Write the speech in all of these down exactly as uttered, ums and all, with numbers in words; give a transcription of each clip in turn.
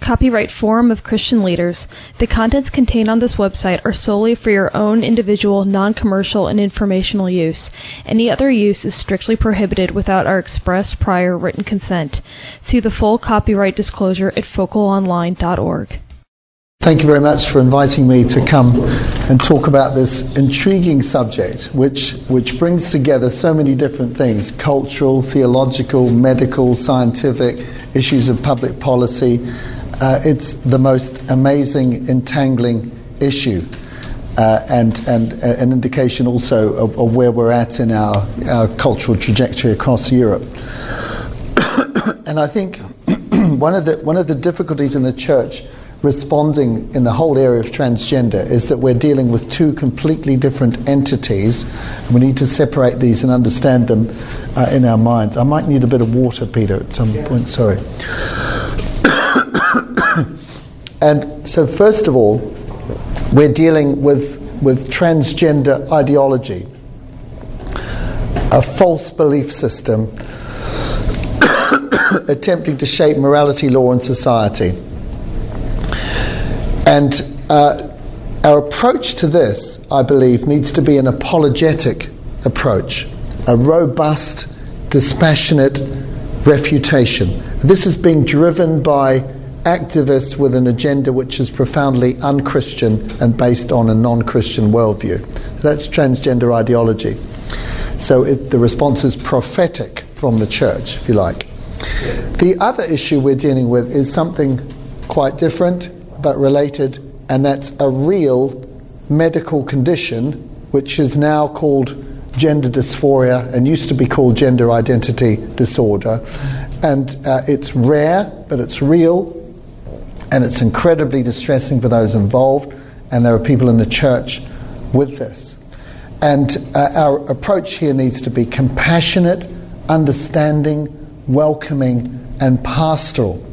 Copyright Forum of Christian Leaders. The contents contained on this website are solely for your own individual, non-commercial, and informational use. Any other use is strictly prohibited without our express prior written consent. See the full copyright disclosure at focal online dot org. Thank you very much for inviting me to come and talk about this intriguing subject, which which brings together so many different things: cultural, theological, medical, scientific, issues of public policy. Uh, it's the most amazing, entangling issue, uh, and and uh, an indication also of, of where we're at in our, our cultural trajectory across Europe. And I think one of the one of the difficulties in the church responding in the whole area of transgender is that we're dealing with two completely different entities, and we need to separate these and understand them uh, in our minds. I might need a bit of water, Peter, at some yeah. point. Sorry. And so, first of all, we're dealing with with transgender ideology, a false belief system attempting to shape morality, law, and society. And uh, our approach to this, I believe, needs to be an apologetic approach, a robust, dispassionate refutation. This is being driven by activists with an agenda which is profoundly un-Christian and based on a non-Christian worldview. That's transgender ideology. So it, the response is prophetic from the church, if you like. The other issue we're dealing with is something quite different, but related, and that's a real medical condition which is now called gender dysphoria and used to be called gender identity disorder. And uh, it's rare, but it's real, and it's incredibly distressing for those involved, and there are people in the church with this. And uh, our approach here needs to be compassionate, understanding, welcoming, and pastoral.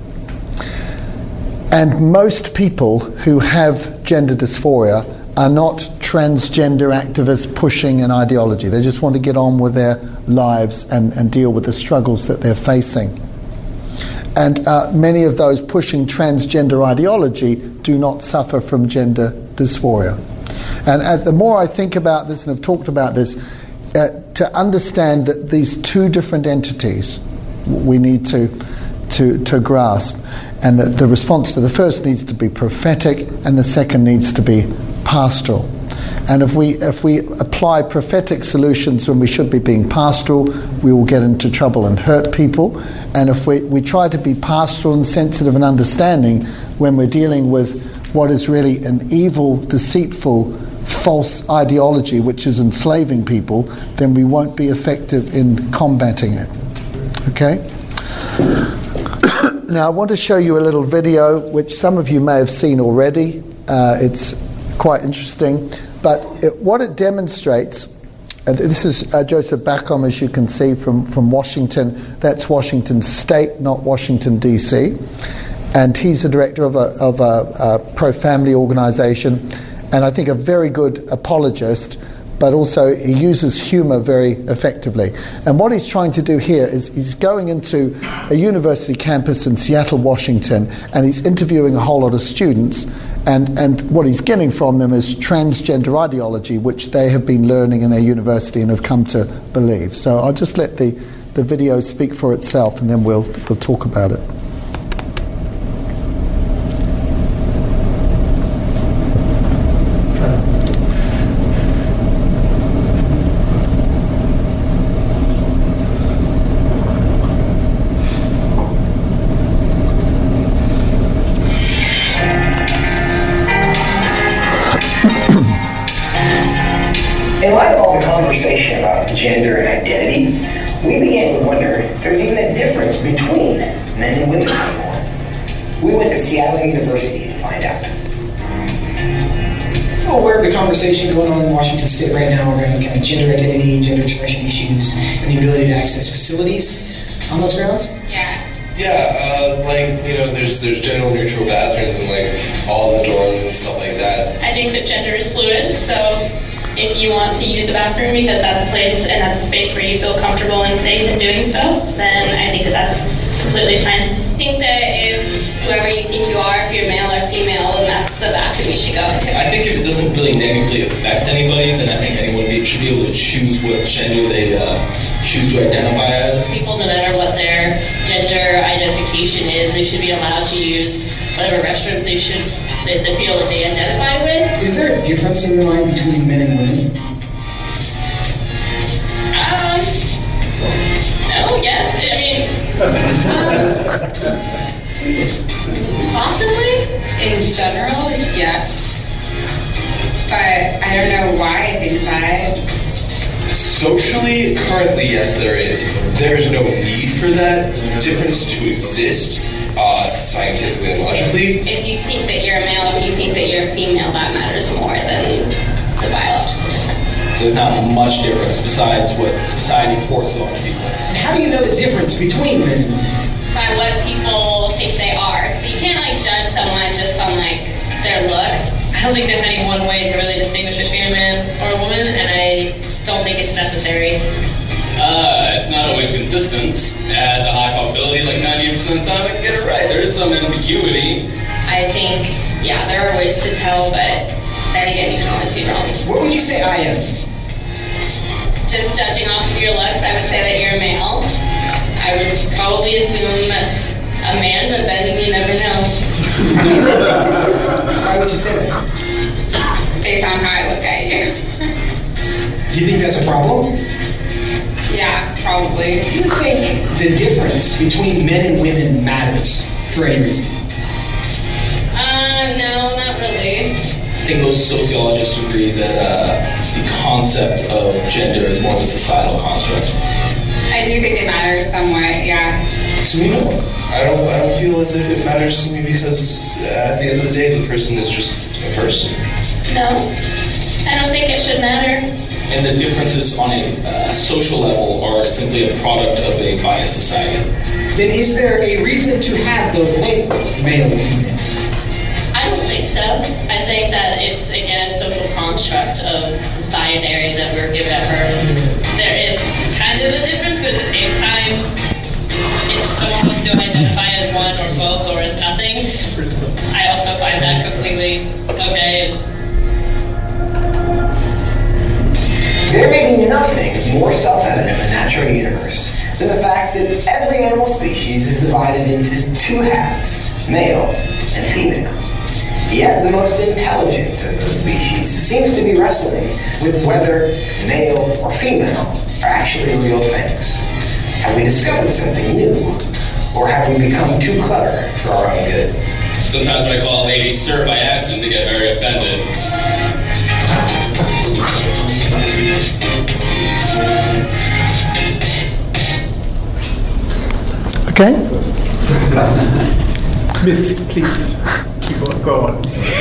And most people who have gender dysphoria are not transgender activists pushing an ideology. They just want to get on with their lives and, and deal with the struggles that they're facing. And uh, many of those pushing transgender ideology do not suffer from gender dysphoria. And uh, the more I think about this and have talked about this, uh, to understand that these two different entities we need to to, to grasp, and that the response to the first needs to be prophetic and the second needs to be pastoral. And if we if we apply prophetic solutions when we should be being pastoral, we will get into trouble and hurt people. And if we, we try to be pastoral and sensitive and understanding when we're dealing with what is really an evil, deceitful, false ideology which is enslaving people, then we won't be effective in combating it. Okay? Now I want to show you a little video which some of you may have seen already. Uh, it's quite interesting. But it, what it demonstrates, uh, this is uh, Joseph Bacom, as you can see, from, from Washington. That's Washington State, not Washington, D C. And he's the director of a, of a, a pro-family organization, and I think a very good apologist, but also he uses humor very effectively. And what he's trying to do here is he's going into a university campus in Seattle, Washington, and he's interviewing a whole lot of students. And, and what he's getting from them is transgender ideology, which they have been learning in their university and have come to believe. So I'll just let the, the video speak for itself, and then we'll, we'll talk about it. Gender and identity, we began to wonder if there's even a difference between men and women anymore. We went to Seattle University to find out. Well, aware of the conversation going on in Washington State right now around kind of gender identity, gender expression issues, and the ability to access facilities on those grounds? Yeah. Yeah, uh, like, you know, there's there's gender neutral bathrooms in like all the dorms and stuff like that. I think that gender is fluid, so if you want to use a bathroom because that's a place and that's a space where you feel comfortable and safe in doing so, then I think that that's completely fine. I think that if whoever you think you are, if you're male or female, then that's the bathroom you should go into. I think if it doesn't really negatively affect anybody, then I think anyone be, should be able to choose what gender they uh, choose to identify as. People, no matter what their gender identification is, they should be allowed to use whatever restrooms they should, they, they feel that they identify with. Is there a difference in your mind between men and women? Um, no, yes. I mean, um, possibly. In general, yes. But I don't know why I think that. Socially, currently, yes, there is. There is no need for that difference to exist, uh, scientifically and logically. If you think that you're a male, if you think that you're a female, that matters more than the biological difference. There's not much difference besides what society forces on people. And how do you know the difference between men and women? By what people think they are. So you can't like judge someone just on like their looks. I don't think there's any one way to really distinguish between a man or a woman, and I don't think it's necessary. Uh, it's not always consistent. It has a high probability, like ninety percent of the time I can get it right. There is some ambiguity. I think, yeah, there are ways to tell, but then again, you can always be wrong. What would you say I am? Just judging off of your looks, I would say that you're a male. I would probably assume a man, but then you never know. Why would you say that? Based on how I look at you. Do you think that's a problem? Yeah, probably. Do you think the difference between men and women matters for any reason? Uh, no, not really. I think most sociologists agree that uh, the concept of gender is more of a societal construct. I do think it matters somewhat, yeah. To me, no. I don't, I don't feel as if it matters to me because uh, at the end of the day, the person is just a person. No, I don't think it should matter. And the differences on a uh, social level are simply a product of a biased society. Then is there a reason to have those labels, male and female? I don't think so. I think that it's, again, a social construct of this binary that we're given at birth. There is kind of a difference, but at the same time, if someone wants to identify as one or both or as nothing, I also find that completely okay. There may be nothing more self-evident in the natural universe than the fact that every animal species is divided into two halves, male and female. Yet the most intelligent of those species seems to be wrestling with whether male or female are actually real things. Have we discovered something new, or have we become too clever for our own good? Sometimes when I call a lady sir by accident, they get very offended. Okay? Miss, please keep on going.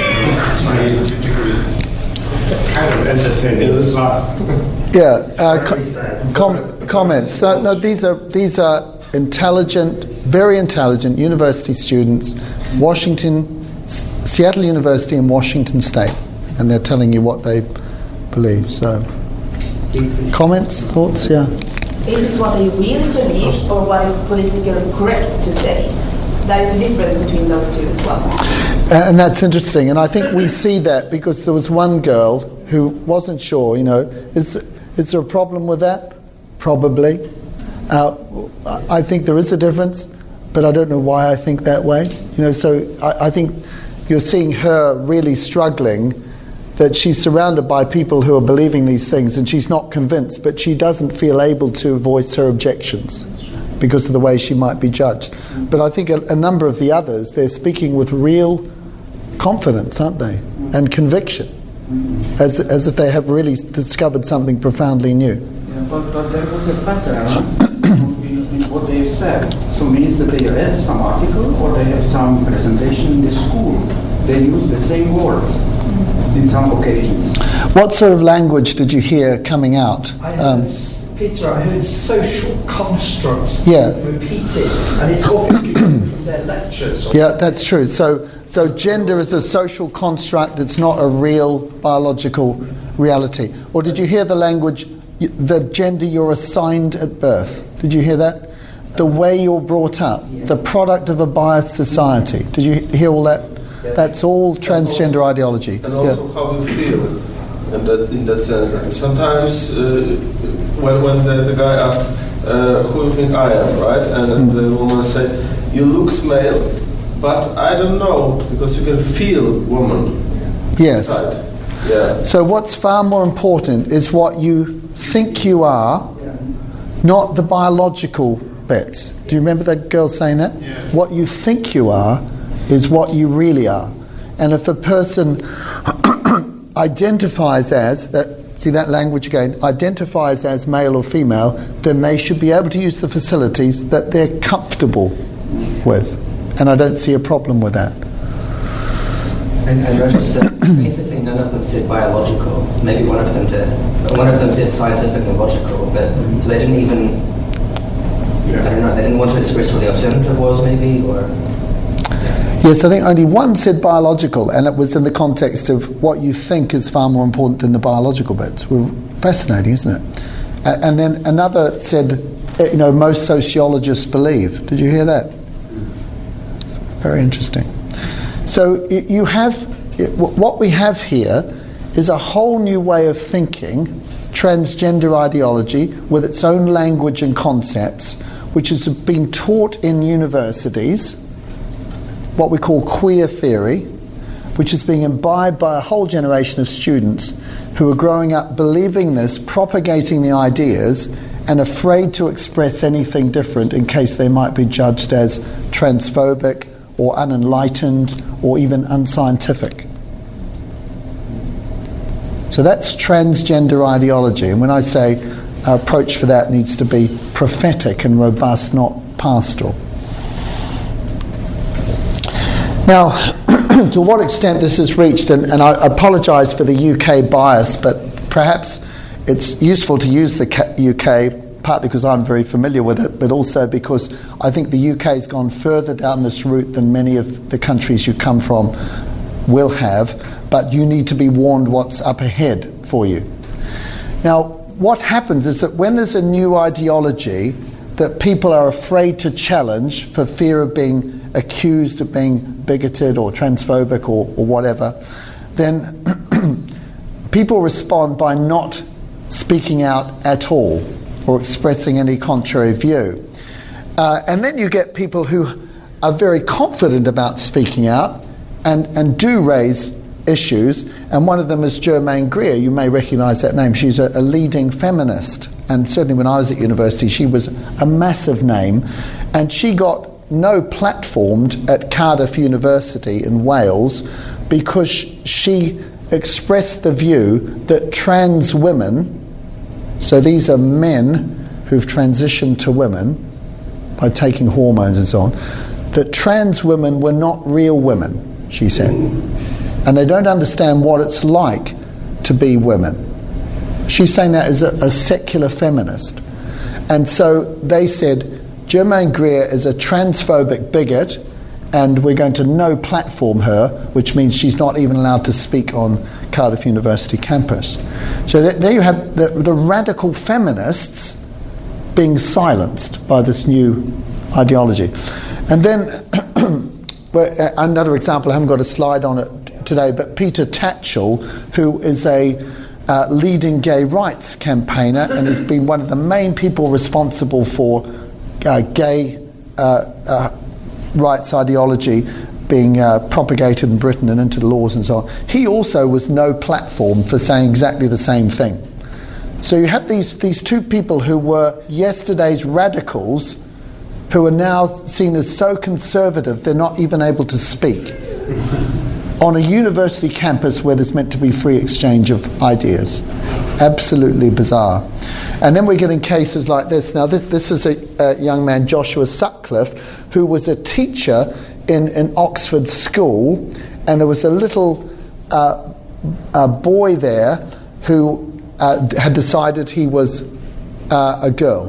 Kind of entertaining as well. Yeah, uh, com- com- comments. Uh, no, these are these are intelligent, very intelligent university students, Washington, S- Seattle University and Washington State, and they're telling you what they believe. So, comments, thoughts, yeah. Is it what they really believe or what is politically correct to say? There is a difference between those two as well. Uh, and that's interesting, and I think we see that because there was one girl who wasn't sure, you know, is, is there a problem with that? Probably. Uh, I think there is a difference, but I don't know why I think that way. You know, so I, I think you're seeing her really struggling, that she's surrounded by people who are believing these things and she's not convinced, but she doesn't feel able to voice her objections because of the way she might be judged. But I think a, a number of the others, they're speaking with real confidence, aren't they? And conviction, as as if they have really discovered something profoundly new. Yeah, but, but there was a pattern in, in what they have said. So it means that they read some article or they have some presentation in the school. They use the same words in some occasions. What sort of language did you hear coming out? I heard, um, Peter, I heard social constructs yeah. repeated, and it's obviously coming from their lectures. Yeah, that's true. So, so gender is a social construct, it's not a real biological reality. Or did you hear the language, the gender you're assigned at birth? Did you hear that? the way you're brought up, the product of a biased society. Did you hear all that? That's all transgender also, ideology. And also yeah. how you feel in that, in that sense. Like sometimes uh, when, when the, the guy asked, uh, who do you think I am, right? And, and mm. the woman said, you look male, but I don't know, because you can feel woman yes. inside. Yeah. So what's far more important is what you think you are, not the biological bits. Do you remember that girl saying that? Yeah. What you think you are is what you really are. And if a person identifies as, that, see that language again, identifies as male or female, then they should be able to use the facilities that they're comfortable with. And I don't see a problem with that. And I noticed that basically none of them said biological. Maybe one of them did. One of them said scientific and logical, but mm-hmm. they didn't even, yeah. I don't know, they didn't want to express what the alternative was maybe, or... Yes, I think only one said biological, and it was in the context of what you think is far more important than the biological bits. Well, fascinating, isn't it? And, and then another said, you know, most sociologists believe. Did you hear that? Very interesting. So you have, what we have here is a whole new way of thinking, transgender ideology with its own language and concepts, which has been taught in universities, what we call queer theory, which is being imbibed by a whole generation of students who are growing up believing this, propagating the ideas, and afraid to express anything different in case they might be judged as transphobic or unenlightened or even unscientific. So that's transgender ideology, and when I say our approach for that needs to be prophetic and robust, not pastoral. Now, to what extent this has reached, and, and I apologise for the U K bias, but perhaps it's useful to use the U K, partly because I'm very familiar with it, but also because I think the U K has gone further down this route than many of the countries you come from will have, but you need to be warned what's up ahead for you. Now, what happens is that when there's a new ideology that people are afraid to challenge for fear of being accused of being bigoted or transphobic or, or whatever, then people respond by not speaking out at all or expressing any contrary view. Uh, and then you get people who are very confident about speaking out and, and do raise issues, and one of them is Germaine Greer. You may recognise that name. She's a, a leading feminist, and certainly when I was at university she was a massive name, and she got no platformed at Cardiff University in Wales because she expressed the view that trans women, so these are men who've transitioned to women by taking hormones and so on, that trans women were not real women, she said. And they don't understand what it's like to be women. She's saying that as a, a secular feminist. And so they said, Germaine Greer is a transphobic bigot, and we're going to no platform her, which means she's not even allowed to speak on Cardiff University campus. So th- there you have the, the radical feminists being silenced by this new ideology. And then, well, another example, I haven't got a slide on it today, but Peter Tatchell, who is a uh, leading gay rights campaigner and has been one of the main people responsible for uh, gay uh, uh, rights ideology being uh, propagated in Britain and into the laws and so on. He also was no platform for saying exactly the same thing. So you have these, these two people who were yesterday's radicals who are now seen as so conservative they're not even able to speak on a university campus where there's meant to be free exchange of ideas. Absolutely bizarre. And then we're getting cases like this. Now this, this is a, a young man, Joshua Sutcliffe, who was a teacher in an Oxford school, and there was a little uh, a boy there who uh, had decided he was uh, a girl.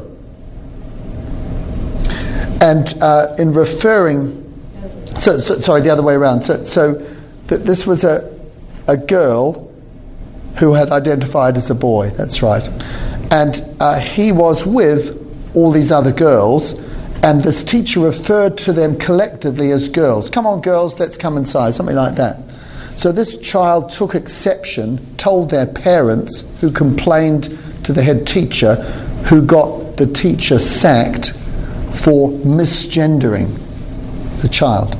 And uh, in referring, so, so, sorry, the other way around. So, so th- this was a a girl who had identified as a boy. That's right. And uh, he was with all these other girls, And this teacher referred to them collectively as girls. Come on, girls, let's come inside, something like that. So this child took exception, told their parents, who complained to the head teacher, who got the teacher sacked for misgendering the child.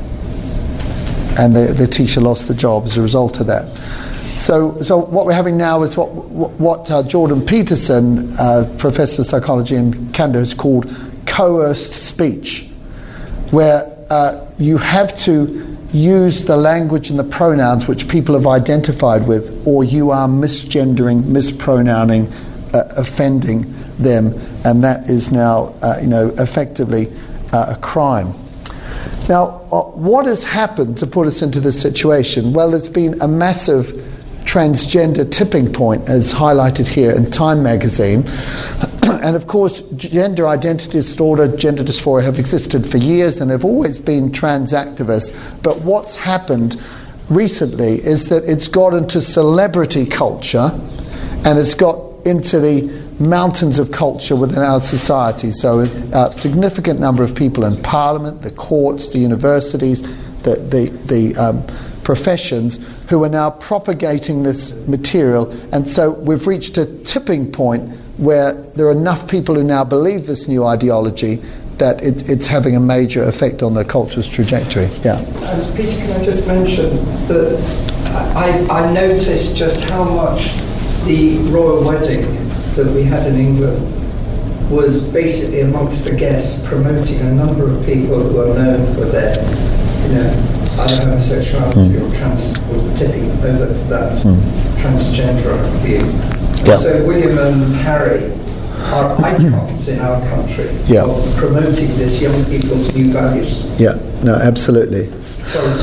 And the, the teacher lost the job as a result of that. So, so what we're having now is what what uh, Jordan Peterson, uh, professor of psychology in Canada, has called coerced speech, where uh, you have to use the language and the pronouns which people have identified with, or you are misgendering, mispronouncing, uh, offending them, and that is now, uh, you know, effectively uh, a crime. Now, uh, what has happened to put us into this situation? Well, there's been a massive transgender tipping point, as highlighted here in Time magazine. And of course, gender identity disorder, gender dysphoria have existed for years and have always been trans activists. But what's happened recently is that it's got into celebrity culture, and it's got into the mountains of culture within our society. So a significant number of people in Parliament, the courts, the universities, the, the, the um, professions, who are now propagating this material. And so we've reached a tipping point where there are enough people who now believe this new ideology that it, it's having a major effect on the culture's trajectory. Yeah. And Peter, can I just mention that I, I noticed just how much the royal wedding that we had in England was basically amongst the guests promoting a number of people who are known for their, you know, either homosexuality mm. or trans, or tipping over to that mm. transgender view. Yeah. So William and Harry are icons in our country yeah. of promoting this young people's new values. Yeah, no, absolutely. Sorry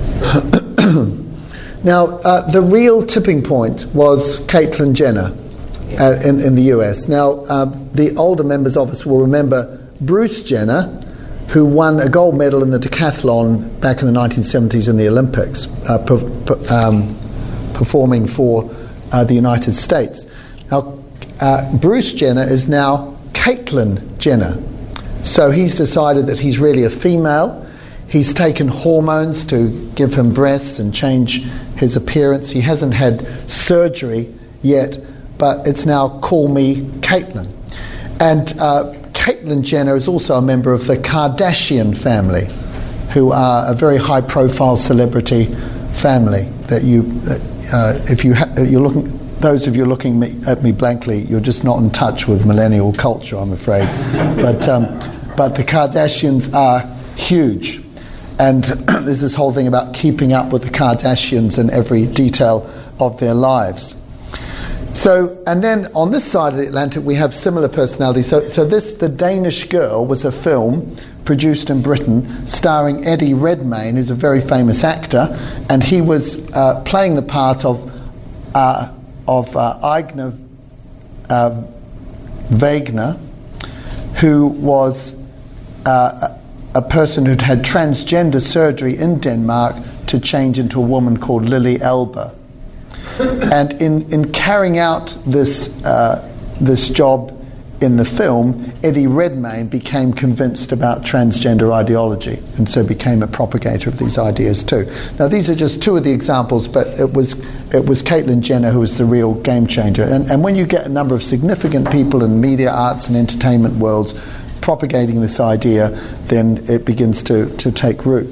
to... Now, uh, the real tipping point was Caitlyn Jenner uh, in, in the U S. Now, uh, the older members of us will remember Bruce Jenner, who won a gold medal in the decathlon back in the nineteen seventies in the Olympics, uh, per, per, um, performing for uh, the United States. Now, uh, Bruce Jenner is now Caitlyn Jenner. So he's decided that he's really a female. He's taken hormones to give him breasts and change his appearance. He hasn't had surgery yet, but it's now Call Me Caitlyn. And uh, Caitlyn Jenner is also a member of the Kardashian family, who are a very high-profile celebrity family. That you, uh, if you ha- you're looking, those of you looking me, at me blankly, you're just not in touch with millennial culture, I'm afraid. But um, but the Kardashians are huge. And there's this whole thing about keeping up with the Kardashians in every detail of their lives. So, and then on this side of the Atlantic, we have similar personalities. So, so this, The Danish Girl, was a film produced in Britain starring Eddie Redmayne, who's a very famous actor, and he was uh, playing the part of uh, of uh, Igna uh, Wagner, who was uh, a person who'd had transgender surgery in Denmark to change into a woman called Lily Elba. And in, in carrying out this uh, this job in the film, Eddie Redmayne became convinced about transgender ideology, and so became a propagator of these ideas too. Now, these are just two of the examples, but it was it was Caitlyn Jenner who was the real game changer. And, and when you get a number of significant people in media, arts, and entertainment worlds propagating this idea, then it begins to, to take root.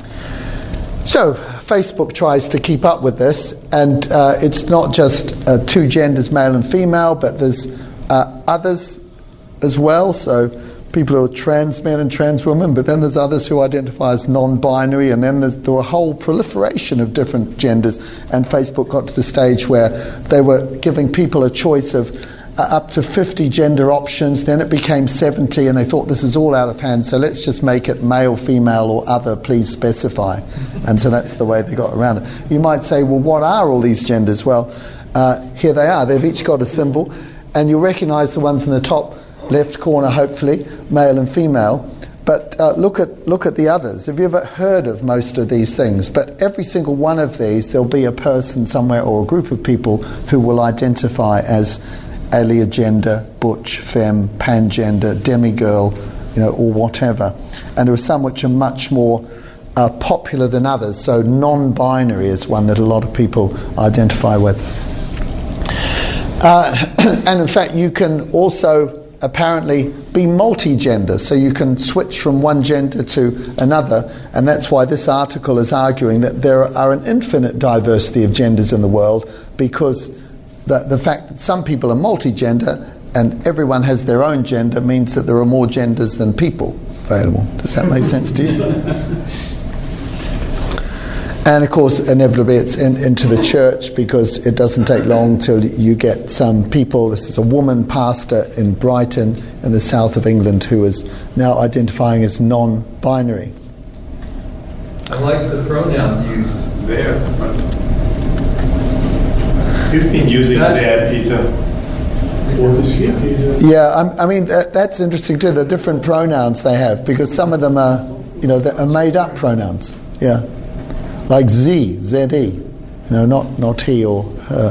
So, Facebook tries to keep up with this, and uh, it's not just uh, two genders, male and female, but there's uh, others as well. So people who are trans men and trans women, but then there's others who identify as non-binary, and then there's, there were a whole proliferation of different genders, and Facebook got to the stage where they were giving people a choice of Uh, up to fifty gender options. Then it became seventy, and they thought this is all out of hand, so let's just make it male, female, or other, please specify. And so that's the way they got around it. You might say, well, what are all these genders? Well, uh, here they are. They've each got a symbol, and you'll recognise the ones in the top left corner, hopefully, male and female. But uh, look at look at the others. Have you ever heard of most of these things? But every single one of these, there'll be a person somewhere or a group of people who will identify as alien gender, butch, femme, pangender, demigirl, you know, or whatever. And there are some which are much more uh, popular than others. So non-binary is one that a lot of people identify with. Uh, and in fact, you can also apparently be multi-gender, so you can switch from one gender to another, and that's why this article is arguing that there are an infinite diversity of genders in the world, because the, the fact that some people are multi-gender and everyone has their own gender means that there are more genders than people available. Does that make sense to you? And of course, inevitably it's in, into the church, because it doesn't take long till you get some people. This is a woman pastor in Brighton in the south of England who is now identifying as non-binary. I like the pronoun used there. You've been using that there, Peter. Yeah, I'm, I mean, that, that's interesting too, the different pronouns they have, because some of them are, you know, are made-up pronouns. Yeah. Like Z, Z E, you know, not, not he or her.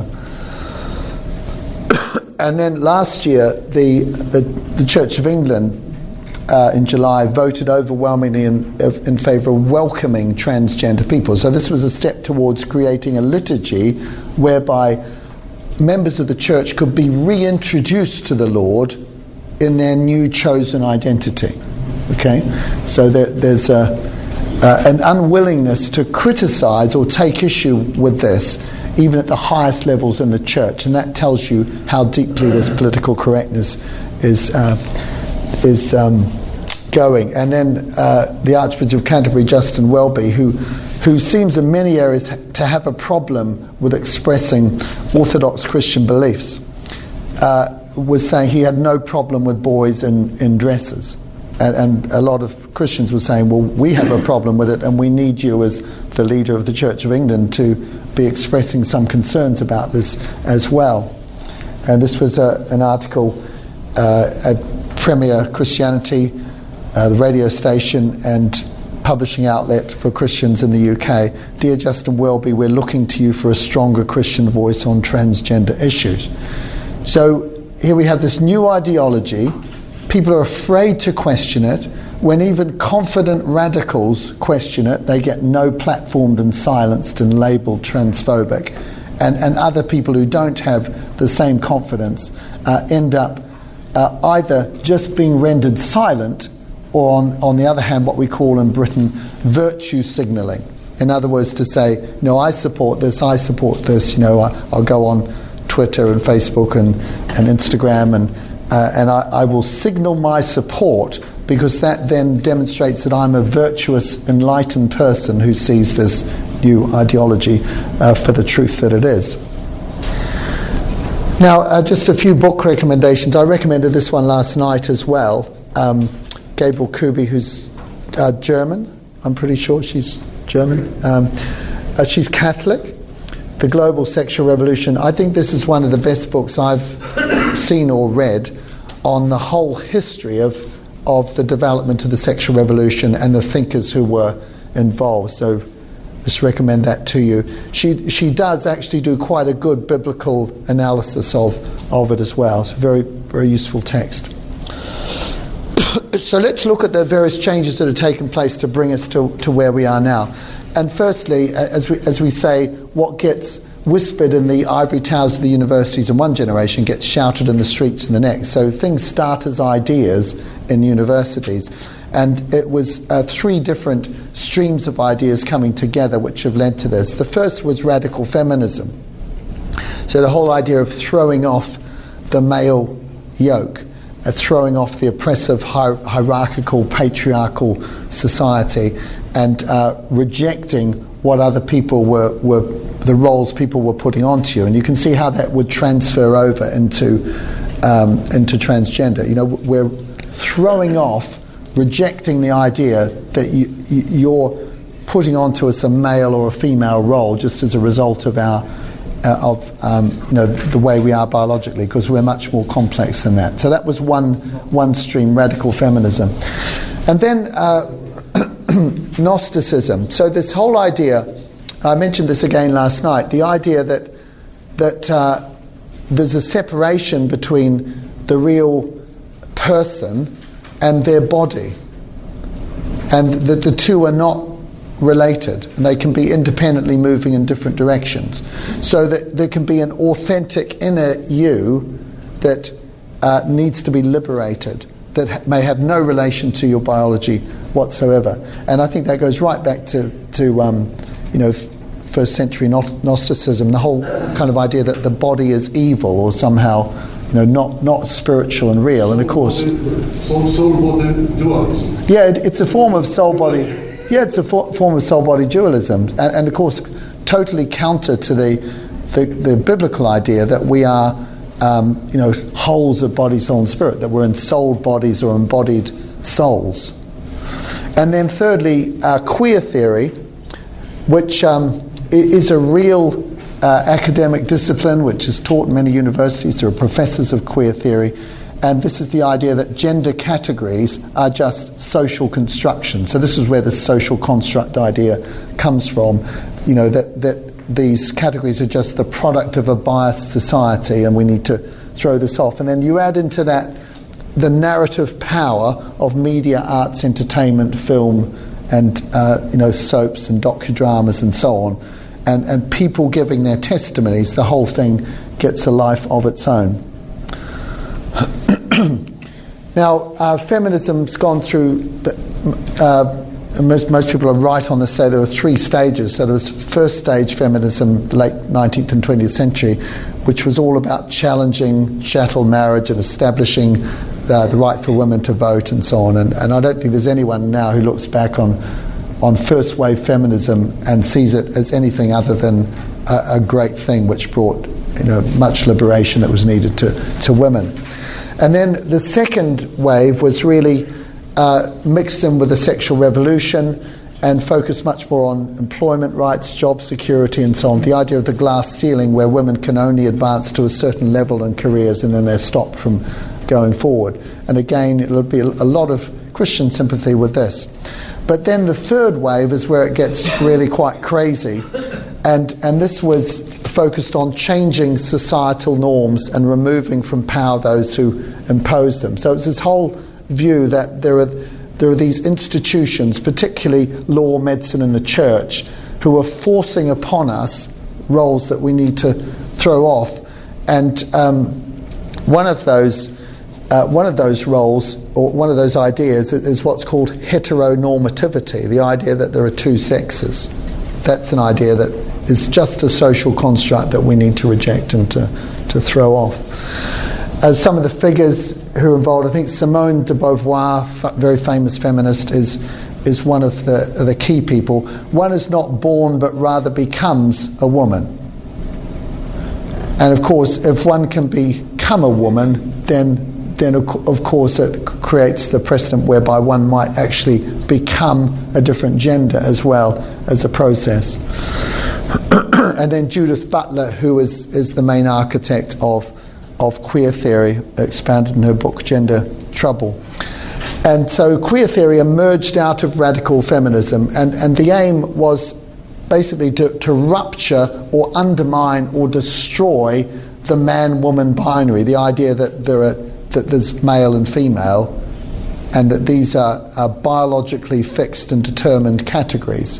And then last year, the, the, the Church of England uh, in July voted overwhelmingly in, in favour of welcoming transgender people. So this was a step towards creating a liturgy whereby members of the church could be reintroduced to the Lord in their new chosen identity. Okay? So there, there's a... Uh, an unwillingness to criticise or take issue with this, even at the highest levels in the church, and that tells you how deeply this political correctness is uh, is um, going. And then uh, the Archbishop of Canterbury, Justin Welby, who who seems in many areas to have a problem with expressing Orthodox Christian beliefs, uh, was saying he had no problem with boys in, in dresses. And, and a lot of Christians were saying, well, we have a problem with it, and we need you as the leader of the Church of England to be expressing some concerns about this as well. And this was a, an article uh, at Premier Christianity, uh, the radio station and publishing outlet for Christians in the U K. Dear Justin Welby, we're looking to you for a stronger Christian voice on transgender issues. So here we have this new ideology. People are afraid to question it. When even confident radicals question it, they get no platformed and silenced and labelled transphobic. And, and other people who don't have the same confidence uh, end up uh, either just being rendered silent, or on, on the other hand, what we call in Britain virtue signalling. In other words, to say, no, I support this, I support this, you know, I, I'll go on Twitter and Facebook and, and Instagram and Uh, and I, I will signal my support, because that then demonstrates that I'm a virtuous, enlightened person who sees this new ideology uh, for the truth that it is. Now, uh, just a few book recommendations. I recommended this one last night as well. Um, Gabriel Kubi, who's uh, German. I'm pretty sure she's German. Um, uh, she's Catholic. The Global Sexual Revolution. I think this is one of the best books I've seen or read on the whole history of of the development of the sexual revolution and the thinkers who were involved. So just recommend that to you. She she does actually do quite a good biblical analysis of, of it as well. It's a very, very useful text. So let's look at the various changes that have taken place to bring us to, to where we are now. And firstly, as we as we say, what gets whispered in the ivory towers of the universities in one generation gets shouted in the streets in the next. So things start as ideas in universities. And it was uh, three different streams of ideas coming together which have led to this. The first was radical feminism. So the whole idea of throwing off the male yoke, uh, throwing off the oppressive, hier- hierarchical, patriarchal society, and uh, rejecting what other people were, were, the roles people were putting onto you. And you can see how that would transfer over into, um, into transgender. You know, we're throwing off, rejecting the idea that you, you, you're putting onto us a male or a female role just as a result of our, uh, of um, you know, the way we are biologically, because we're much more complex than that. So that was one, one stream, radical feminism. And then uh, Gnosticism. So this whole idea, I mentioned this again last night, the idea that that uh, there's a separation between the real person and their body, and that the two are not related, and they can be independently moving in different directions, so that there can be an authentic inner you that uh, needs to be liberated, that ha- may have no relation to your biology whatsoever. And I think that goes right back to, to um, you know, f- first century Gnosticism, the whole kind of idea that the body is evil or somehow, you know, not, not spiritual and real. And of course, soul, soul body dualism. Yeah, it, it's a form of soul body. Yeah, it's a for, form of soul body dualism, and, and of course, totally counter to the the, the biblical idea that we are, um, you know, wholes of body, soul, and spirit. That we're ensouled bodies or embodied souls. And then, thirdly, uh, queer theory, which um, is a real uh, academic discipline which is taught in many universities. There are professors of queer theory. And this is the idea that gender categories are just social constructions. So this is where the social construct idea comes from. You know, that, that these categories are just the product of a biased society, and we need to throw this off. And then you add into that the narrative power of media, arts, entertainment, film, and uh, you know, soaps and docudramas and so on, and, and people giving their testimonies. The whole thing gets a life of its own. Now, uh, feminism's gone through, uh, most, most people are right on this, say there were three stages. So there was first stage feminism, late nineteenth and twentieth century, which was all about challenging chattel marriage and establishing uh, the right for women to vote and so on. And, and I don't think there's anyone now who looks back on, on first wave feminism and sees it as anything other than a, a great thing which brought, you know, much liberation that was needed to, to women. And then the second wave was really uh, mixed in with the sexual revolution and focused much more on employment rights, job security and so on. The idea of the glass ceiling where women can only advance to a certain level in careers and then they're stopped from going forward. And again, it'll be a lot of Christian sympathy with this. But then the third wave is where it gets really quite crazy. And, and this was focused on changing societal norms and removing from power those who impose them. So it's this whole view that there are there are these institutions, particularly law, medicine and the church, who are forcing upon us roles that we need to throw off. And um, one of those uh, one of those roles, or one of those ideas, is what's called heteronormativity, the idea that there are two sexes. That's an idea that is just a social construct that we need to reject and to, to throw off. As some of the figures who are involved, I think Simone de Beauvoir, f- very famous feminist, is is one of the the key people. One is not born, but rather becomes a woman. And of course, if one can become a woman, then then of course it creates the precedent whereby one might actually become a different gender as well as a process. And then Judith Butler, who is, is the main architect of of queer theory, expounded in her book Gender Trouble. And so queer theory emerged out of radical feminism, and, and the aim was basically to, to rupture or undermine or destroy the man-woman binary, the idea that there are that there's male and female, and that these are, are biologically fixed and determined categories.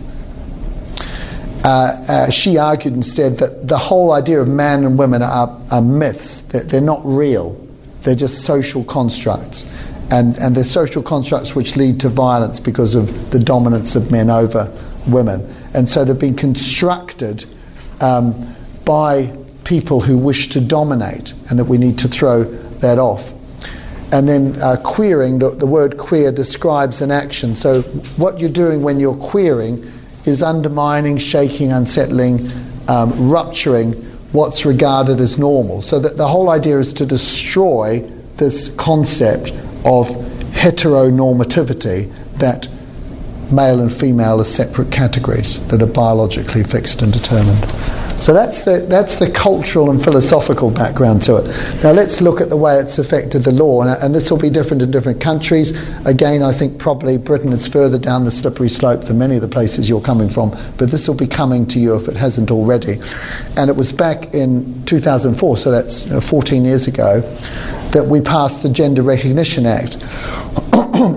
Uh, uh, she argued instead that the whole idea of man and women are, are myths. They're, they're not real. They're just social constructs. And, and they're social constructs which lead to violence because of the dominance of men over women. And so they've been constructed um, by people who wish to dominate, and that we need to throw that off. And then uh, queering, the, the word queer describes an action. So what you're doing when you're queering is undermining, shaking, unsettling, um, rupturing what's regarded as normal. So that the whole idea is to destroy this concept of heteronormativity, that male and female are separate categories that are biologically fixed and determined. So that's the that's the cultural and philosophical background to it. Now let's look at the way it's affected the law, and, and this will be different in different countries. Again, I think probably Britain is further down the slippery slope than many of the places you're coming from, but this will be coming to you if it hasn't already. And it was back in two thousand four, so that's you know, fourteen years ago, that we passed the Gender Recognition Act.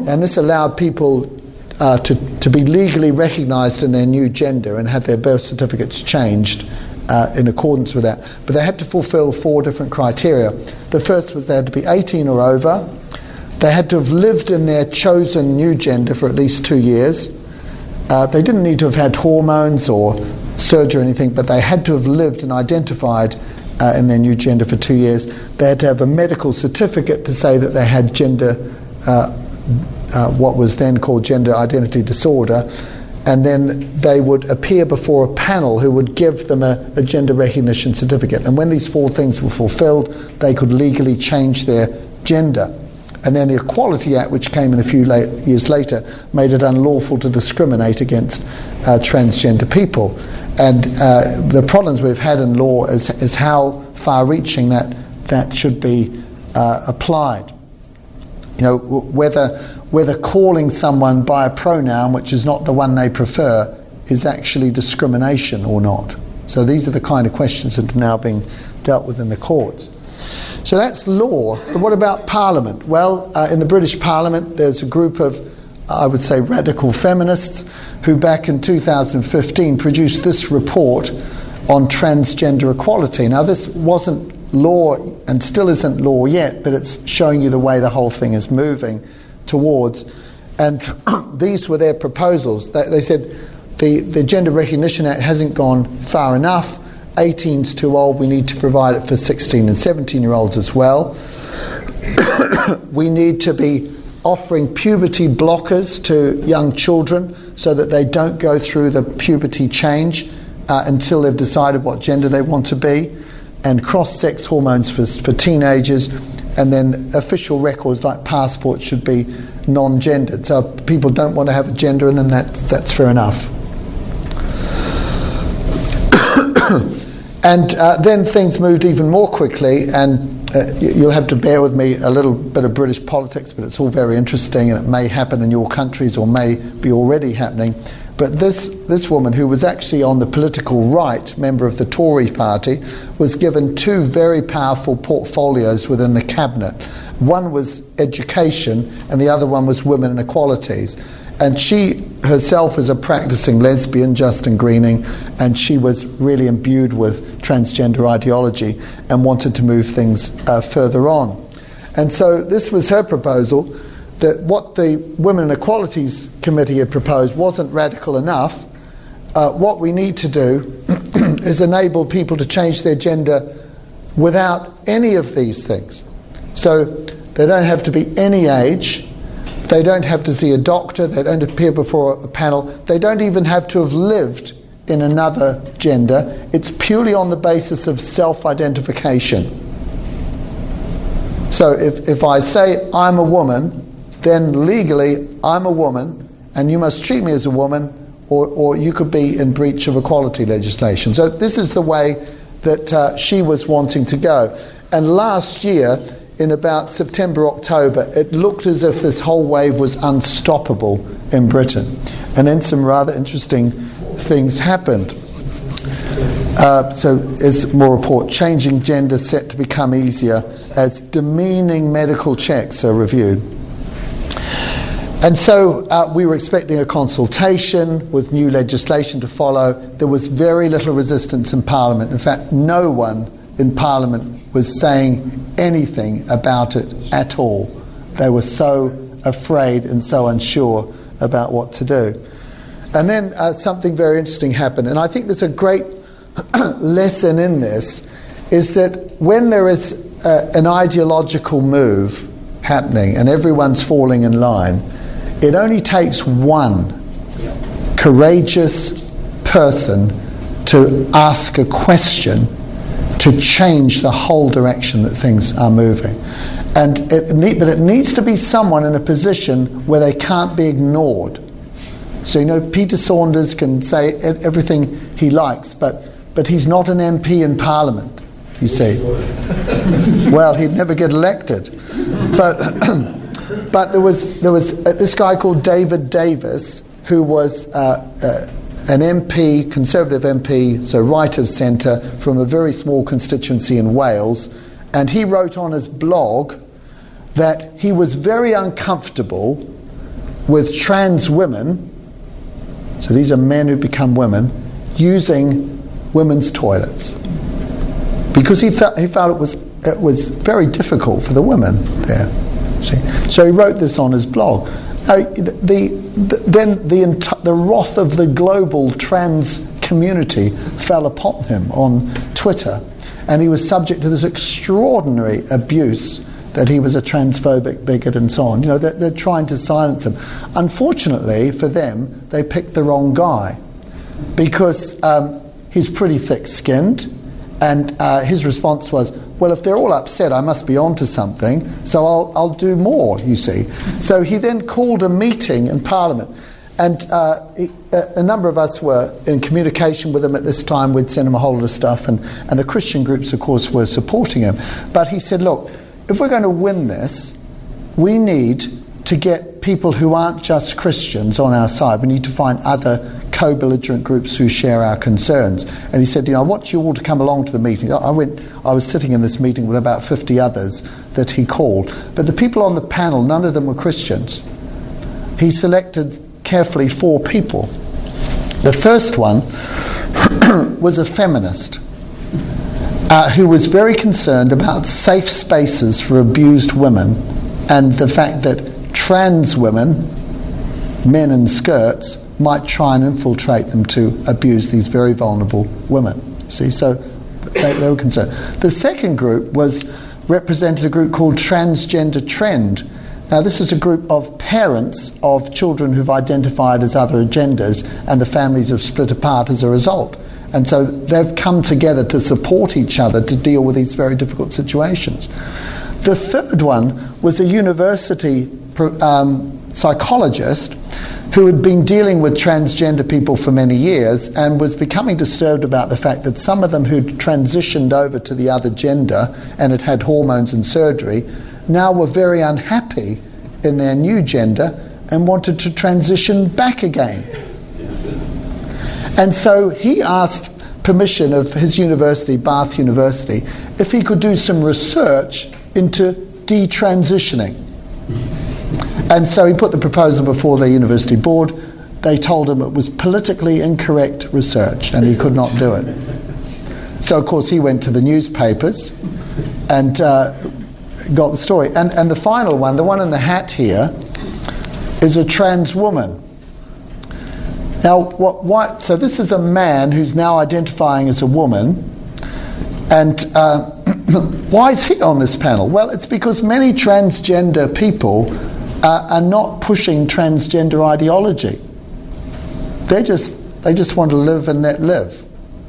and this allowed people uh, to, to be legally recognised in their new gender and have their birth certificates changed uh, in accordance with that. But they had to fulfil four different criteria. The first was they had to be eighteen or over. They had to have lived in their chosen new gender for at least two years. Uh, they didn't need to have had hormones or surgery or anything, but they had to have lived and identified uh, in their new gender for two years. They had to have a medical certificate to say that they had gender, uh, uh, what was then called gender identity disorder, and then they would appear before a panel who would give them a, a gender recognition certificate. And when these four things were fulfilled, they could legally change their gender. And then the Equality Act, which came in a few la- years later, made it unlawful to discriminate against uh, transgender people. And uh, the problems we've had in law is, is how far-reaching that that should be uh, applied. You know, w- whether whether calling someone by a pronoun which is not the one they prefer is actually discrimination or not. So these are the kind of questions that are now being dealt with in the courts. So that's law. But what about Parliament? Well, uh, in the British Parliament, there's a group of, I would say, radical feminists who back in two thousand fifteen produced this report on transgender equality. Now, this wasn't law and still isn't law yet, but it's showing you the way the whole thing is moving towards. And these were their proposals. They, they said the, the Gender Recognition Act hasn't gone far enough. eighteen's too old, we need to provide it for sixteen and seventeen year olds as well. We need to be offering puberty blockers to young children so that they don't go through the puberty change uh, until they've decided what gender they want to be, and cross-sex hormones for, for teenagers, and then official records like passports should be non-gendered. So if people don't want to have a gender, and then that's, that's fair enough. And uh, then things moved even more quickly, and uh, you'll have to bear with me a little bit of British politics, but it's all very interesting, and it may happen in your countries or may be already happening. But this, this woman, who was actually on the political right, member of the Tory party, was given two very powerful portfolios within the cabinet. One was education, and the other one was women and equalities. And she herself is a practicing lesbian, Justin Greening, and she was really imbued with transgender ideology and wanted to move things uh, further on. And so this was her proposal, that what the Women and Equalities Committee had proposed wasn't radical enough. Uh, what we need to do is enable people to change their gender without any of these things. So they don't have to be any age. They don't have to see a doctor, they don't appear before a panel, they don't even have to have lived in another gender. It's purely on the basis of self-identification. So if, if I say I'm a woman, then legally I'm a woman, and you must treat me as a woman, or, or you could be in breach of equality legislation. So this is the way that uh, she was wanting to go. And last year, in about September, October, it looked as if this whole wave was unstoppable in Britain. And then some rather interesting things happened. Uh, so as more report, changing gender set to become easier as demeaning medical checks are reviewed. And so uh, we were expecting a consultation with new legislation to follow. There was very little resistance in Parliament. In fact, no one in Parliament was saying anything about it at all. They were so afraid and so unsure about what to do. And then uh, something very interesting happened, and I think there's a great lesson in this, is that when there is uh, an ideological move happening and everyone's falling in line, it only takes one courageous person to ask a question to change the whole direction that things are moving. And it need, but it needs to be someone in a position where they can't be ignored. So, you know, Peter Saunders can say everything he likes, but, but he's not an M P in Parliament, you see. Well, he'd never get elected. But, but there was, there was this guy called David Davis, who was uh, uh, an M P, Conservative M P, so right of centre, from a very small constituency in Wales, and he wrote on his blog that he was very uncomfortable with trans women, so these are men who become women, using women's toilets. Because he felt, he felt it was it was very difficult for the women there. See? So he wrote this on his blog. Now, the, the, then the, enti- the wrath of the global trans community fell upon him on Twitter, and he was subject to this extraordinary abuse that he was a transphobic bigot and so on. You know, they're, they're trying to silence him. Unfortunately for them, they picked the wrong guy, because um, he's pretty thick-skinned, and uh, his response was, well, if they're all upset, I must be onto something, so I'll, I'll do more, you see. So he then called a meeting in Parliament, and uh, he, a, a number of us were in communication with him at this time. We'd sent him a whole lot of stuff, and, and the Christian groups, of course, were supporting him. But he said, look, if we're going to win this, we need to get people who aren't just Christians on our side. We need to find other co-belligerent groups who share our concerns. And he said, you know, I want you all to come along to the meeting. I went. I was sitting in this meeting with about fifty others that he called. But the people on the panel, none of them were Christians. He selected carefully four people. The first one was a feminist uh, who was very concerned about safe spaces for abused women, and the fact that trans women, men in skirts, might try and infiltrate them to abuse these very vulnerable women. See, so they, they were concerned. The second group was represented a group called Transgender Trend. Now, this is a group of parents of children who've identified as other agendas, and the families have split apart as a result. And so they've come together to support each other to deal with these very difficult situations. The third one was a university um, psychologist who had been dealing with transgender people for many years and was becoming disturbed about the fact that some of them who'd transitioned over to the other gender and had had hormones and surgery now were very unhappy in their new gender and wanted to transition back again. And so he asked permission of his university, Bath University, if he could do some research into detransitioning. And so he put the proposal before the university board. They told him it was politically incorrect research and he could not do it. So, of course, he went to the newspapers and uh, got the story. And, and the final one, the one in the hat here, is a trans woman. Now, what, why, so this is a man who's now identifying as a woman. And uh, why is he on this panel? Well, it's because many transgender people uh, are not pushing transgender ideology. They just they just want to live and let live.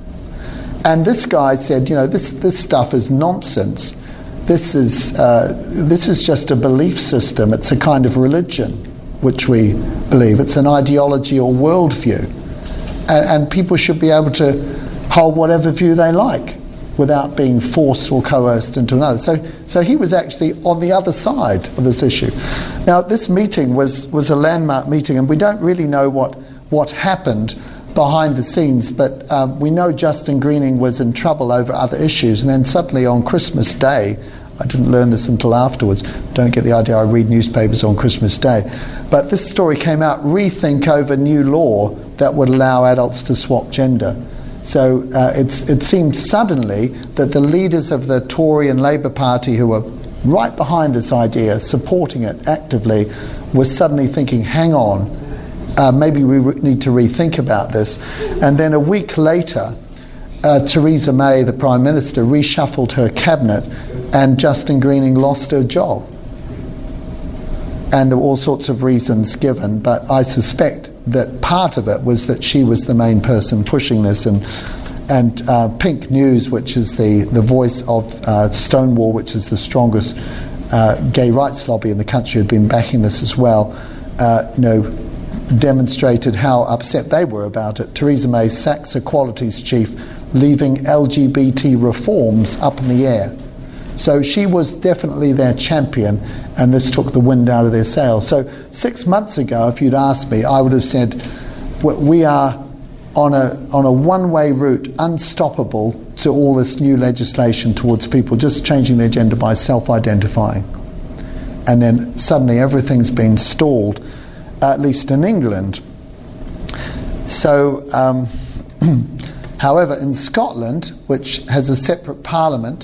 And this guy said, you know, this this stuff is nonsense. This is uh, this is just a belief system. It's a kind of religion, which we believe. It's an ideology or worldview, and, and people should be able to hold whatever view they like without being forced or coerced into another. So, so he was actually on the other side of this issue. Now, this meeting was, was a landmark meeting, and we don't really know what, what happened behind the scenes, but um, we know Justin Greening was in trouble over other issues, and then suddenly on Christmas Day, I didn't learn this until afterwards, don't get the idea I read newspapers on Christmas Day, but this story came out, rethink over new law that would allow adults to swap gender. So uh, it's, it seemed suddenly that the leaders of the Tory and Labour Party, who were right behind this idea, supporting it actively, were suddenly thinking, hang on, uh, maybe we re- need to rethink about this. And then a week later, uh, Theresa May, the Prime Minister, reshuffled her cabinet, and Justin Greening lost her job. And there were all sorts of reasons given, but I suspect that part of it was that she was the main person pushing this, and and uh, Pink News, which is the, the voice of uh, Stonewall, which is the strongest uh, gay rights lobby in the country, had been backing this as well, uh, you know, demonstrated how upset they were about it. Theresa May sacks Equalities chief, leaving L G B T reforms up in the air. So she was definitely their champion, and this took the wind out of their sails. So six months ago, if you'd asked me, I would have said, we are on a on a one-way route, unstoppable to all this new legislation towards people just changing their gender by self-identifying. And then suddenly everything's been stalled. at least in England. So, um, however, in Scotland, which has a separate parliament,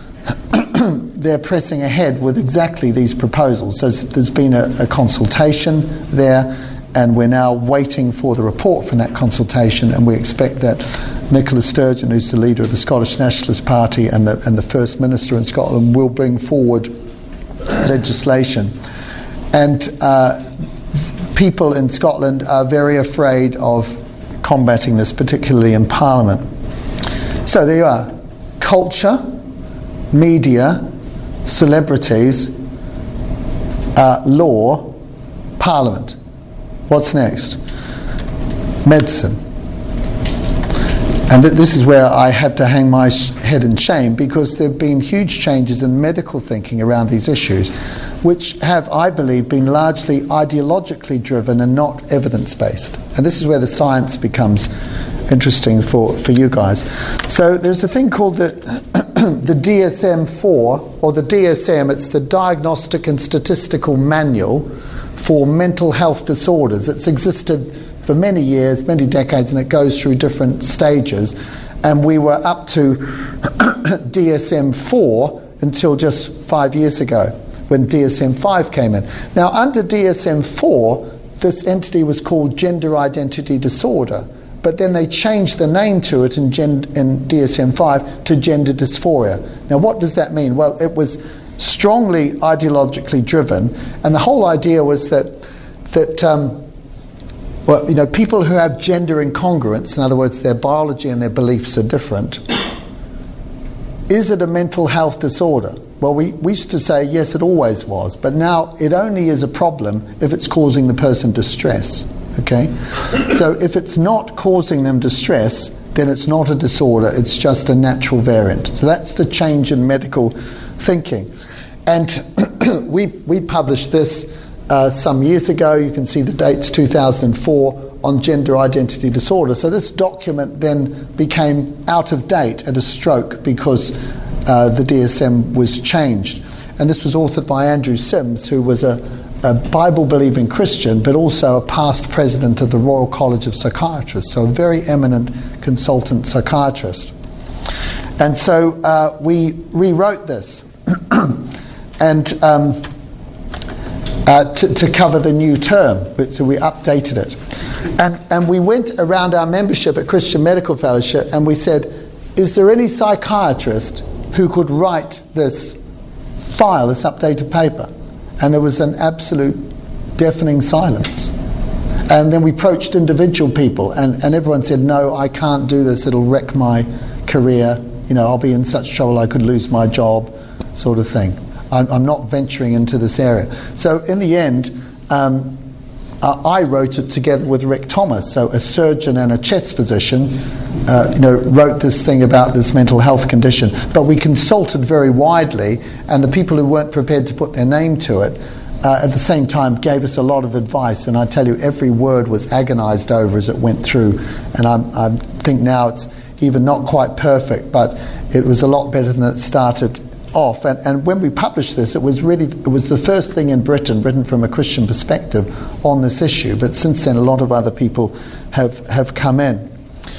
they're pressing ahead with exactly these proposals. So there's been a, a consultation there, and we're now waiting for the report from that consultation, and we expect that Nicola Sturgeon, who's the leader of the Scottish Nationalist Party and the, and the First Minister in Scotland, will bring forward legislation. And uh, people in Scotland are very afraid of combating this, particularly in Parliament. So there you are. Culture, media, celebrities, uh, law, Parliament. What's next? Medicine. And th- this is where I have to hang my sh- head in shame, because there have been huge changes in medical thinking around these issues, which have, I believe, been largely ideologically driven and not evidence-based. And this is where the science becomes interesting for, for you guys. So there's a thing called the, the D S M four, or the D S M, it's the Diagnostic and Statistical Manual for Mental Health Disorders. It's existed for many years, many decades, and it goes through different stages. And we were up to D S M four until just five years ago, when D S M five came in. Now, under D S M four, this entity was called Gender Identity Disorder, but then they changed the name to it in, gen- in D S M five to Gender Dysphoria. Now, what does that mean? Well, it was strongly ideologically driven, and the whole idea was that that um, well, you know, people who have gender incongruence, in other words, their biology and their beliefs are different, is it a mental health disorder? Well, we, we used to say, yes, it always was, but now it only is a problem if it's causing the person distress, okay? So if it's not causing them distress, then it's not a disorder, it's just a natural variant. So that's the change in medical thinking. And we we published this uh, some years ago. You can see the dates, two thousand four, on gender identity disorder. So this document then became out of date at a stroke because uh, the D S M was changed. And this was authored by Andrew Sims, who was a, a Bible-believing Christian, but also a past president of the Royal College of Psychiatrists, so a very eminent consultant psychiatrist. And so uh, we rewrote this. and um, uh, to, to cover the new term, so we updated it. And, and we went around our membership at Christian Medical Fellowship and we said, is there any psychiatrist who could write this file, this updated paper? And there was an absolute deafening silence. And then we approached individual people and, and everyone said, no, I can't do this, it'll wreck my career, you know, I'll be in such trouble I could lose my job, sort of thing. I'm, I'm not venturing into this area. So in the end, um, uh, I wrote it together with Rick Thomas, so a surgeon and a chest physician, uh, you know, wrote this thing about this mental health condition. But we consulted very widely, and the people who weren't prepared to put their name to it, uh, at the same time gave us a lot of advice. And I tell you, every word was agonized over as it went through. And I, I think now it's even not quite perfect, but it was a lot better than it started off. And, and when we published this, it was really it was the first thing in Britain written from a Christian perspective on this issue. But since then, a lot of other people have have come in.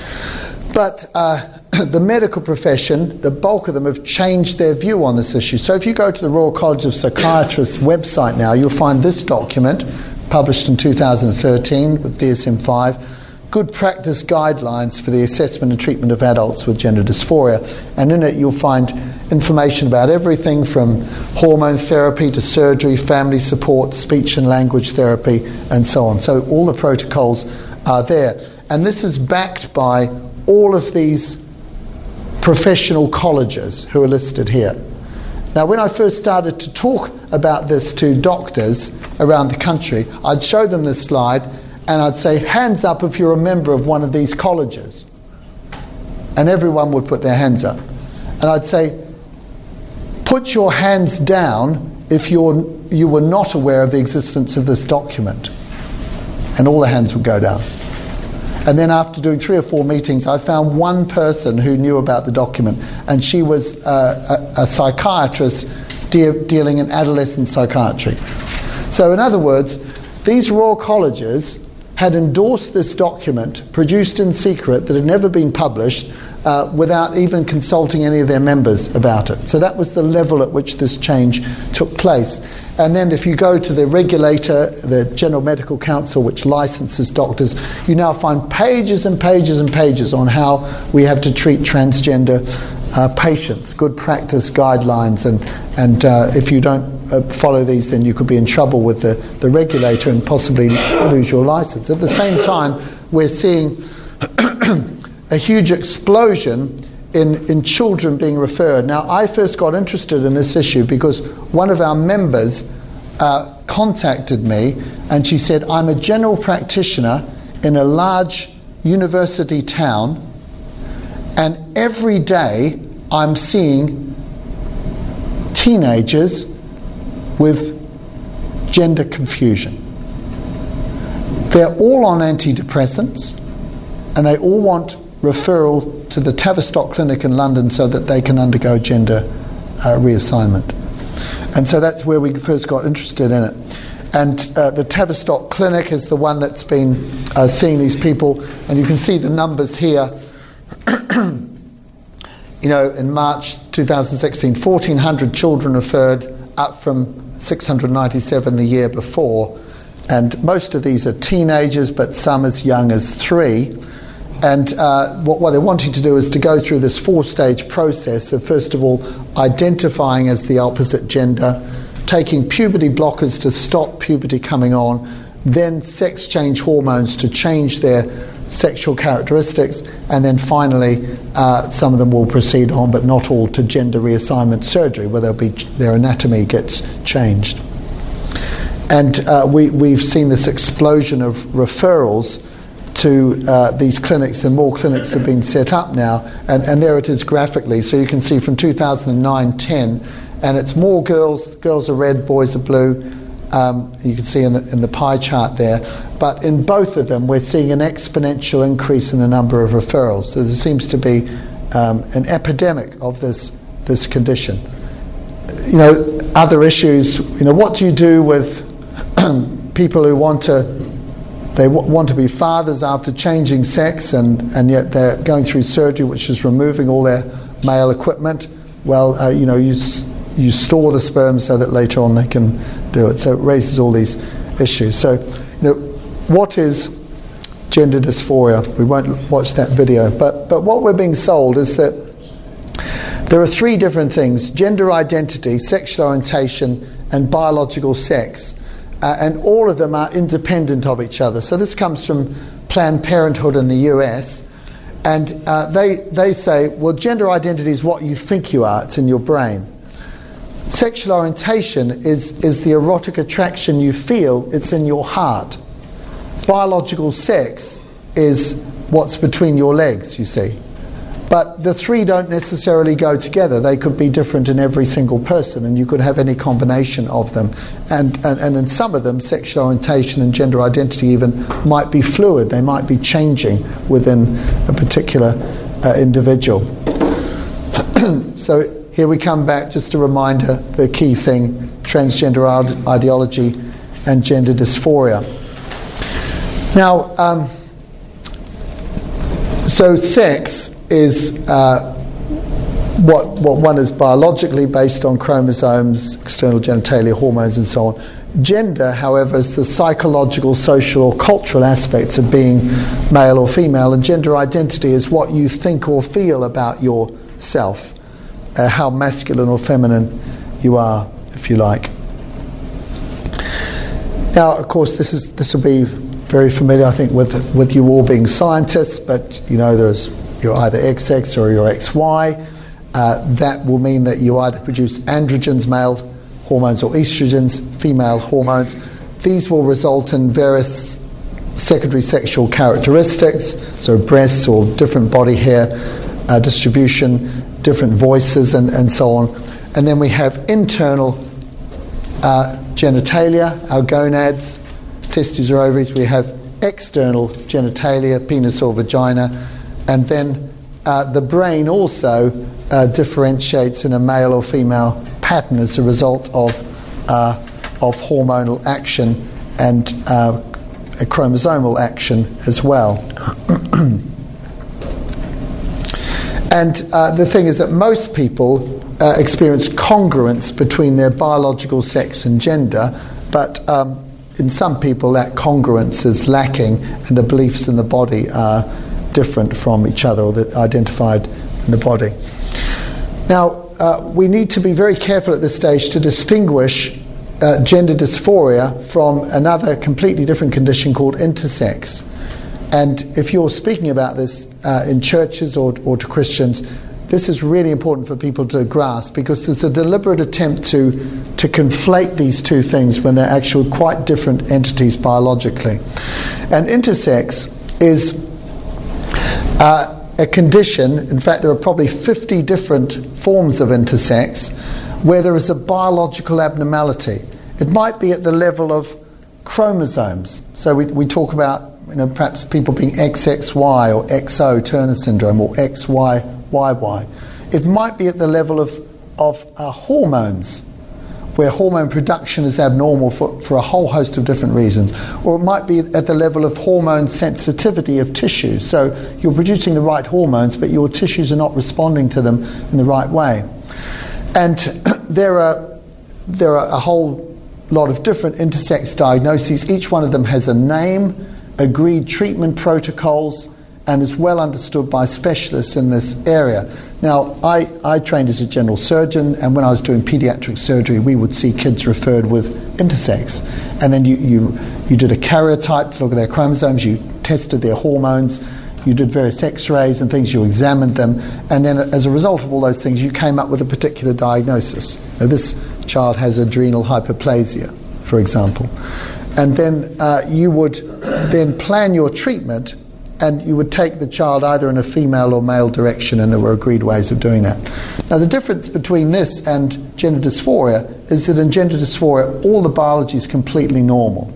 But uh, the medical profession, the bulk of them have changed their view on this issue. So if you go to the Royal College of Psychiatrists website now, you'll find this document published in two thousand thirteen with D S M five. Good practice guidelines for the assessment and treatment of adults with gender dysphoria. And in it you'll find information about everything from hormone therapy to surgery, family support, speech and language therapy, and so on. So all the protocols are there. And this is backed by all of these professional colleges who are listed here. Now, when I first started to talk about this to doctors around the country, I'd show them this slide and I'd say, hands up if you're a member of one of these colleges. And everyone would put their hands up. And I'd say, put your hands down if you're, you were not aware of the existence of this document. And all the hands would go down. And then after doing three or four meetings, I found one person who knew about the document. And she was uh, a, a psychiatrist de- dealing in adolescent psychiatry. So in other words, These Royal Colleges had endorsed this document, produced in secret, that had never been published, uh, without even consulting any of their members about it. So that was the level at which this change took place. And then if you go to the regulator, the General Medical Council, which licenses doctors, you now find pages and pages and pages on how we have to treat transgender uh, patients, good practice guidelines, and, and uh, if you don't uh, follow these, then you could be in trouble with the, the regulator and possibly lose your license. At the same time, we're seeing a huge explosion in, in children being referred. Now, I first got interested in this issue because one of our members uh, contacted me, and she said, I'm a general practitioner in a large university town, and every day I'm seeing teenagers with gender confusion. They're all on antidepressants, and they all want referral to the Tavistock Clinic in London so that they can undergo gender uh, reassignment. And so that's where we first got interested in it. And uh, the Tavistock Clinic is the one that's been uh, seeing these people, and you can see the numbers here. You know, in March two thousand sixteen, fourteen hundred children referred, up from six hundred ninety-seven the year before. And most of these are teenagers, but some as young as three. And uh, what, what they're wanting to do is to go through this four-stage process of, first of all, identifying as the opposite gender, taking puberty blockers to stop puberty coming on, then sex change hormones to change their sexual characteristics, and then finally uh, some of them will proceed on, but not all, to gender reassignment surgery, where they'll be, their anatomy gets changed. And uh, we, we've seen this explosion of referrals to uh, these clinics, and more clinics have been set up now, and, and there it is graphically. So you can see from two thousand nine ten, and it's more girls, girls are red, boys are blue. Um, you can see in the, in the pie chart there. But in both of them, we're seeing an exponential increase in the number of referrals. So there seems to be um, an epidemic of this this condition. You know, other issues. You know, what do you do with people who want to they w- want to be fathers after changing sex, and, and yet they're going through surgery, which is removing all their male equipment? Well, uh, you know, you s- you store the sperm so that later on they can do it. So it raises all these issues. So, you know, what is gender dysphoria? We won't watch that video, but but what we're being sold is that there are three different things: gender identity, sexual orientation, and biological sex. Uh, and all of them are independent of each other. So this comes from Planned Parenthood in the U S, and uh, they they say, well, gender identity is what you think you are; it's in your brain. Sexual orientation is is the erotic attraction you feel; it's in your heart. Biological sex is what's between your legs, you see. But the three don't necessarily go together. They could be different in every single person, and you could have any combination of them. And, and, and in some of them, sexual orientation and gender identity even might be fluid. They might be changing within a particular uh, individual. So here we come back, just a reminder, the key thing, transgender ideology and gender dysphoria. Now, um, so sex is uh, what what one is biologically based on chromosomes, external genitalia, hormones, and so on. Gender, however, is the psychological, social, or cultural aspects of being male or female, and gender identity is what you think or feel about yourself, uh, how masculine or feminine you are, if you like. Now, of course, this is this will be very familiar, I think, with with you all being scientists, but you know, there's you're either X X or you're X Y. Uh, that will mean that you either produce androgens, male hormones, or estrogens, female hormones. These will result in various secondary sexual characteristics, so breasts or different body hair uh, distribution, different voices, and, and so on. And then we have internal uh, genitalia, our gonads, testes or ovaries. We have external genitalia, penis or vagina. And then uh, the brain also uh, differentiates in a male or female pattern as a result of uh, of hormonal action and uh, a chromosomal action as well. And uh, the thing is that most people uh, experience congruence between their biological sex and gender, but um, in some people that congruence is lacking and the beliefs in the body are different from each other, or that identified in the body. Now, uh, we need to be very careful at this stage to distinguish uh, gender dysphoria from another completely different condition called intersex. And if you're speaking about this uh, in churches or, or to Christians, this is really important for people to grasp, because there's a deliberate attempt to, to conflate these two things when they're actually quite different entities biologically. And intersex is uh, a condition, in fact there are probably fifty different forms of intersex, where there is a biological abnormality. It might be at the level of chromosomes. So we, we talk about, you know, perhaps people being X X Y or X O, Turner syndrome, or X Y Y Y. It might be at the level of, of uh, hormones, where hormone production is abnormal for, for a whole host of different reasons. Or it might be at the level of hormone sensitivity of tissues. So you're producing the right hormones, but your tissues are not responding to them in the right way. And there are, there are a whole lot of different intersex diagnoses. Each one of them has a name, agreed treatment protocols, and is well understood by specialists in this area. Now, I, I trained as a general surgeon, and when I was doing pediatric surgery, we would see kids referred with intersex. And then you, you, you did a karyotype to look at their chromosomes, you tested their hormones, you did various x-rays and things, you examined them, and then as a result of all those things, you came up with a particular diagnosis. Now, this child has adrenal hyperplasia, for example. And then uh, you would then plan your treatment, and you would take the child either in a female or male direction, and there were agreed ways of doing that. Now, the difference between this and gender dysphoria is that in gender dysphoria, all the biology is completely normal.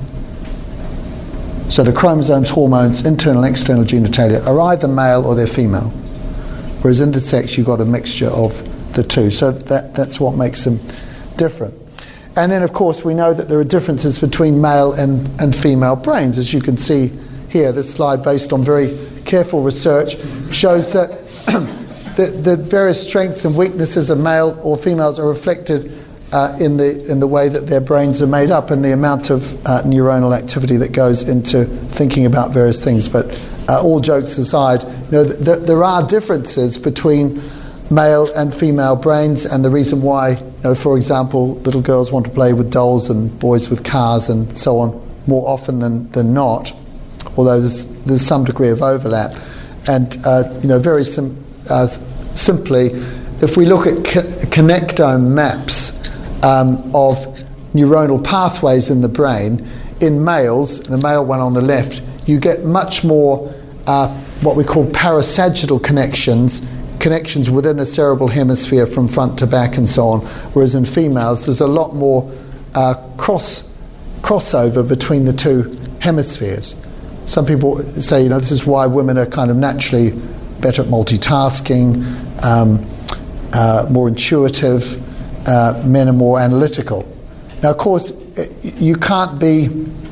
So the chromosomes, hormones, internal and external genitalia are either male or they're female. Whereas intersex, you've got a mixture of the two. So that, that's what makes them different. And then, of course, we know that there are differences between male and, and female brains. As you can see here, this slide, based on very careful research, shows that the, the various strengths and weaknesses of male or females are reflected uh, in the in the way that their brains are made up and the amount of uh, neuronal activity that goes into thinking about various things. But uh, all jokes aside, you know, th- th- there are differences between male and female brains, and the reason why, you know, for example, little girls want to play with dolls and boys with cars and so on more often than, than not, although there's, there's some degree of overlap. And, uh, you know, very sim- uh, simply, if we look at co- connectome maps um, of neuronal pathways in the brain, in males, the male one on the left, you get much more uh, what we call parasagittal connections, connections within a cerebral hemisphere from front to back and so on, whereas in females there's a lot more uh, cross crossover between the two hemispheres. Some people say, you know, this is why women are kind of naturally better at multitasking, um, uh, more intuitive, uh, men are more analytical. Now, of course, you can't be,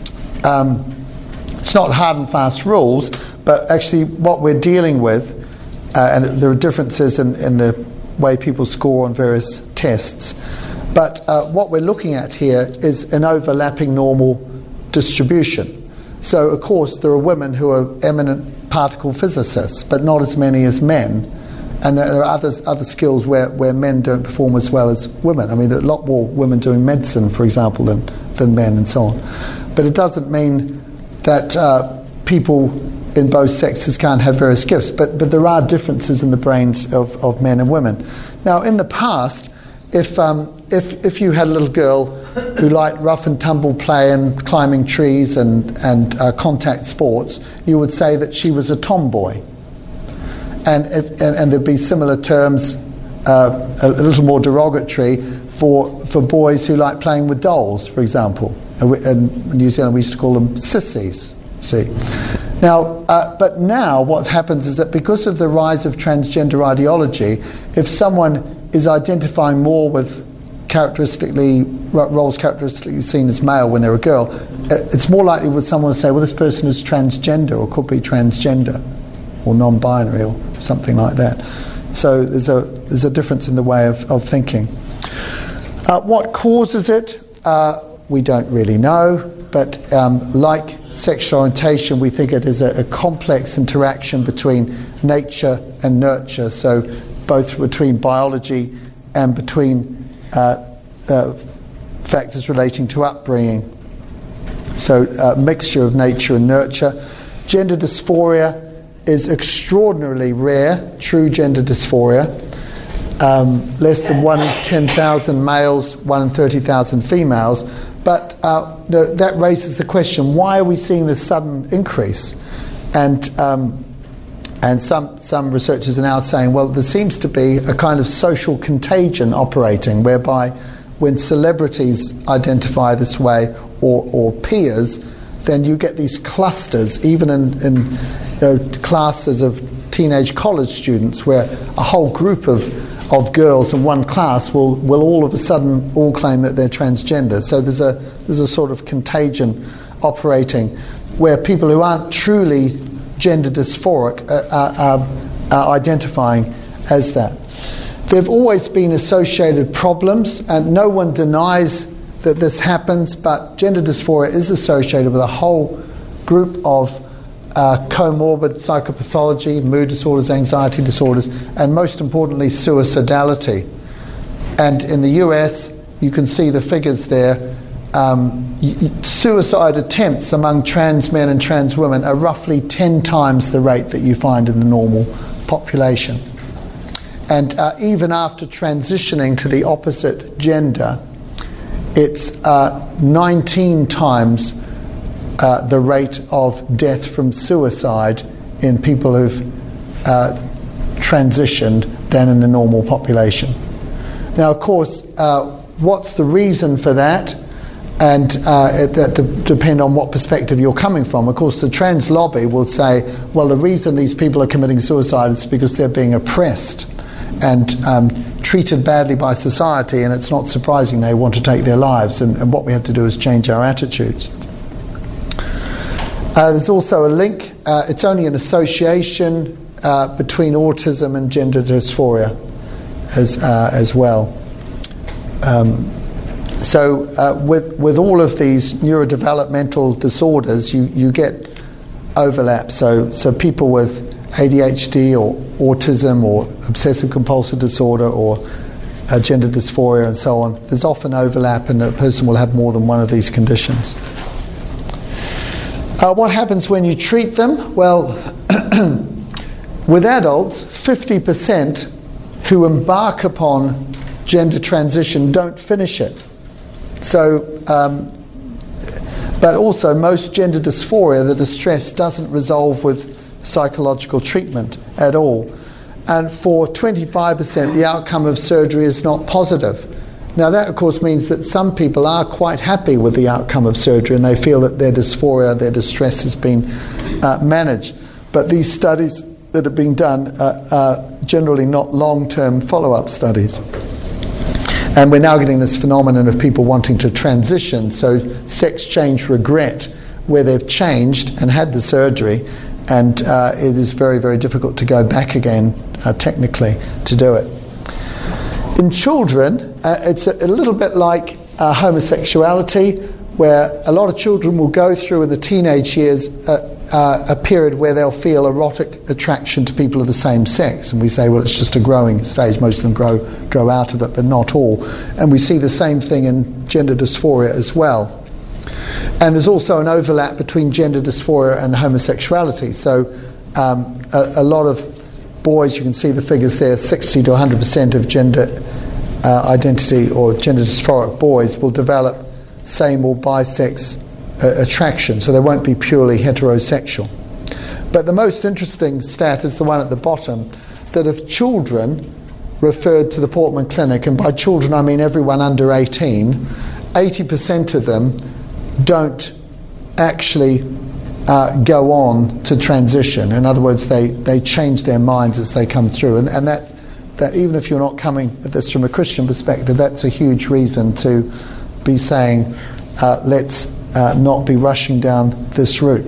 um, it's not hard and fast rules, but actually what we're dealing with, uh, and there are differences in, in the way people score on various tests, but uh, what we're looking at here is an overlapping normal distribution. So, of course, there are women who are eminent particle physicists, but not as many as men. And there are other, other skills where, where men don't perform as well as women. I mean, there are a lot more women doing medicine, for example, than, than men and so on. But it doesn't mean that uh, people in both sexes can't have various gifts. But, but there are differences in the brains of, of men and women. Now, in the past, if, um, if, if you had a little girl who liked rough and tumble play and climbing trees and, and uh, contact sports, you would say that she was a tomboy. And, if, and, and there'd be similar terms, uh, a, a little more derogatory, for, for boys who like playing with dolls, for example. And we, in New Zealand we used to call them sissies, see. Now, uh, but now what happens is that because of the rise of transgender ideology, if someone is identifying more with characteristically, roles characteristically seen as male when they're a girl, it's more likely with someone to say, well, this person is transgender or could be transgender or non-binary or something like that. So there's a there's a difference in the way of, of thinking. Uh, what causes it? Uh, we don't really know, but um, like sexual orientation, we think it is a, a complex interaction between nature and nurture, so both between biology and between uh, uh, factors relating to upbringing. So a mixture of nature and nurture. Gender dysphoria is extraordinarily rare, true gender dysphoria. Um, less than one in ten thousand males, one in thirty thousand females. But uh, no, that raises the question, why are we seeing this sudden increase? And um, and some, some researchers are now saying, well, there seems to be a kind of social contagion operating, whereby when celebrities identify this way, or, or peers, then you get these clusters, even in, in you know, classes of teenage college students, where a whole group of of girls in one class will, will all of a sudden all claim that they're transgender. So there's a there's a sort of contagion operating, where people who aren't truly gender dysphoric are, are, are identifying as that. There have always been associated problems, and no one denies that this happens, but gender dysphoria is associated with a whole group of Uh, comorbid psychopathology, mood disorders, anxiety disorders, and most importantly, suicidality. And in the U S, you can see the figures there. Um, y- suicide attempts among trans men and trans women are roughly ten times the rate that you find in the normal population. And uh, even after transitioning to the opposite gender, it's uh, nineteen times Uh, the rate of death from suicide in people who've uh, transitioned than in the normal population. Now, of course, uh, what's the reason for that? And uh, it, that de- depend on what perspective you're coming from. Of course, the trans lobby will say, well, the reason these people are committing suicide is because they're being oppressed and um, treated badly by society, and it's not surprising they want to take their lives, and, and what we have to do is change our attitudes. Uh, there's also a link, uh, it's only an association uh, between autism and gender dysphoria as uh, as well. Um, so uh, with with all of these neurodevelopmental disorders, you, you get overlap. So so people with A D H D or autism or obsessive compulsive disorder or uh, gender dysphoria and so on, there's often overlap, and a person will have more than one of these conditions. Uh, what happens when you treat them? Well, with adults, fifty percent who embark upon gender transition don't finish it. So, um, but also most gender dysphoria, the distress, doesn't resolve with psychological treatment at all. And for twenty-five percent, the outcome of surgery is not positive. Now that, of course, means that some people are quite happy with the outcome of surgery, and they feel that their dysphoria, their distress has been uh, managed. But these studies that have been done uh, are generally not long-term follow-up studies. And we're now getting this phenomenon of people wanting to transition, so sex change regret, where they've changed and had the surgery, and uh, it is very, very difficult to go back again, uh, technically, to do it. In children, uh, it's a, a little bit like uh, homosexuality, where a lot of children will go through in the teenage years uh, uh, a period where they'll feel erotic attraction to people of the same sex. And we say, well, it's just a growing stage. Most of them grow, grow out of it, but not all. And we see the same thing in gender dysphoria as well. And there's also an overlap between gender dysphoria and homosexuality. So um, a, a lot of boys, you can see the figures there, sixty to one hundred percent of gender uh, identity or gender dysphoric boys will develop same or bisex uh, attraction, so they won't be purely heterosexual. But the most interesting stat is the one at the bottom, that of children referred to the Portman Clinic, and by children I mean everyone under eighteen, eighty percent of them don't actually Uh, go on to transition. In other words, they, they change their minds as they come through, and, and that that even if you're not coming at this from a Christian perspective, that's a huge reason to be saying, uh, let's uh, not be rushing down this route.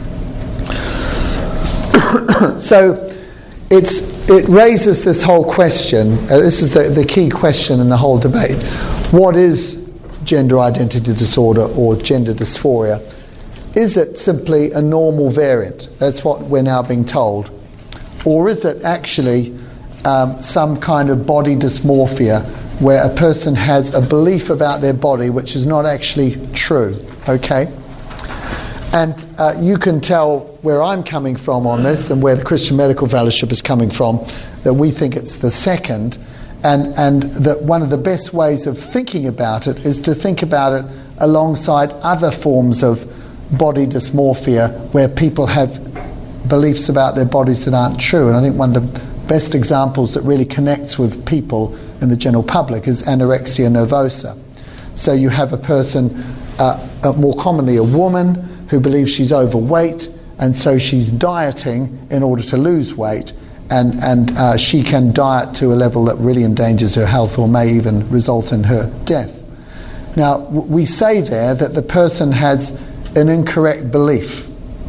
So it's it raises this whole question, uh, this is the, the key question in the whole debate. What is gender identity disorder or gender dysphoria? Is it simply a normal variant? That's what we're now being told. Or is it actually um, some kind of body dysmorphia where a person has a belief about their body which is not actually true? Okay? And uh, you can tell where I'm coming from on this and where the Christian Medical Fellowship is coming from, that we think it's the second, and, and that one of the best ways of thinking about it is to think about it alongside other forms of body dysmorphia where people have beliefs about their bodies that aren't true. And I think one of the best examples that really connects with people in the general public is anorexia nervosa. So you have a person, uh, uh, more commonly a woman, who believes she's overweight, and so she's dieting in order to lose weight, and, and uh, she can diet to a level that really endangers her health or may even result in her death. Now, w- we say there that the person has an incorrect belief,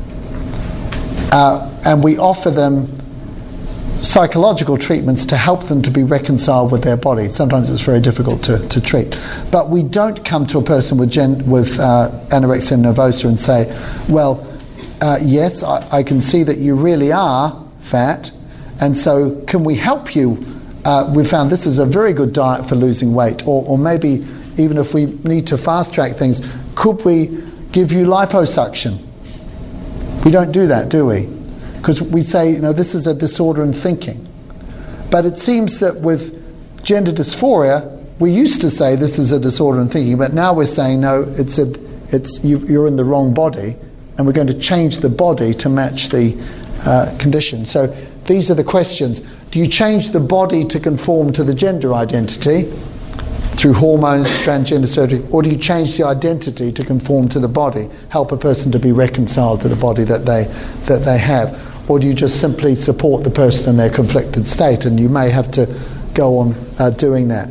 uh, and we offer them psychological treatments to help them to be reconciled with their body. Sometimes it's very difficult to, to treat. But we don't come to a person with, gen, with uh, anorexia nervosa and say, well, uh, yes, I, I can see that you really are fat, and so can we help you? Uh, we found this is a very good diet for losing weight, or, or maybe even if we need to fast-track things, could we give you liposuction? We don't do that, do we? Because we say, you know, this is a disorder in thinking. But it seems that with gender dysphoria, we used to say this is a disorder in thinking, but now we're saying, no, it's a, it's you've, you're in the wrong body, and we're going to change the body to match the uh, condition. So these are the questions. Do you change the body to conform to the gender identity through hormones, transgender surgery, or do you change the identity to conform to the body, help a person to be reconciled to the body that they that they have? Or do you just simply support the person in their conflicted state? And you may have to go on uh, doing that.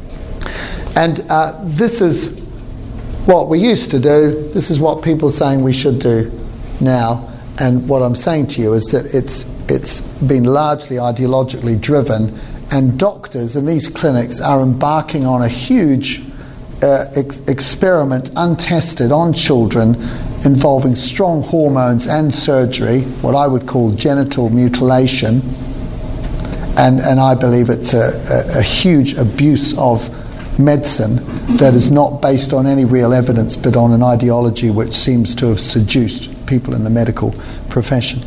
And uh, this is what we used to do. This is what people are saying we should do now. And what I'm saying to you is that it's it's been largely ideologically driven, and doctors in these clinics are embarking on a huge uh, ex- experiment, untested, on children, involving strong hormones and surgery, what I would call genital mutilation, and, and I believe it's a, a, a huge abuse of medicine that is not based on any real evidence but on an ideology which seems to have seduced people in the medical profession.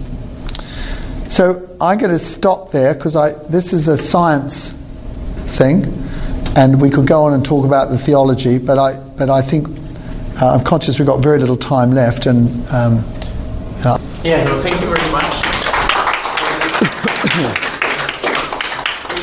So I'm going to stop there because I this is a science thing, and we could go on and talk about the theology, but I but I think Uh, I'm conscious we've got very little time left, and um, uh, yeah, so thank you very much.